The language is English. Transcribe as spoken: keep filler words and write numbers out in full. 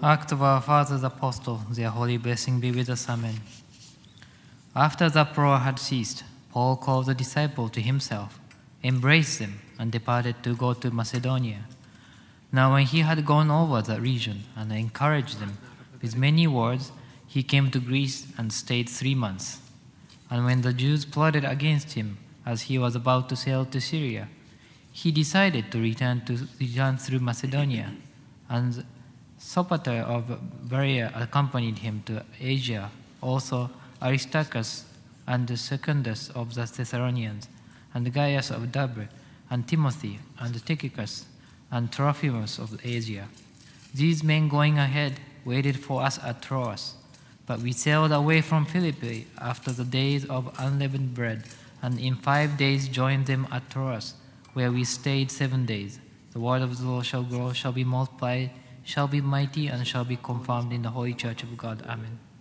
Act of our fathers apostles, their holy blessing be with us. Amen. After the uproar had ceased, Paul called the disciples to himself, embraced them, and departed to go to Macedonia. Now when he had gone over the region and encouraged them with many words, he came to Greece and stayed three months. And when the Jews plotted against him as he was about to sail to Syria, he decided to return to return through Macedonia, and Sopater of Berea accompanied him to Asia, also Aristarchus and Secundus of the Thessalonians, and Gaius of Derbe, and Timothy, and Tychicus, and Trophimus of Asia. These men going ahead waited for us at Troas, but we sailed away from Philippi after the days of unleavened bread, and in five days joined them at Troas, where we stayed seven days. The word of the Lord shall grow, shall be multiplied, shall be mighty, and shall be confirmed in the holy church of God. Amen.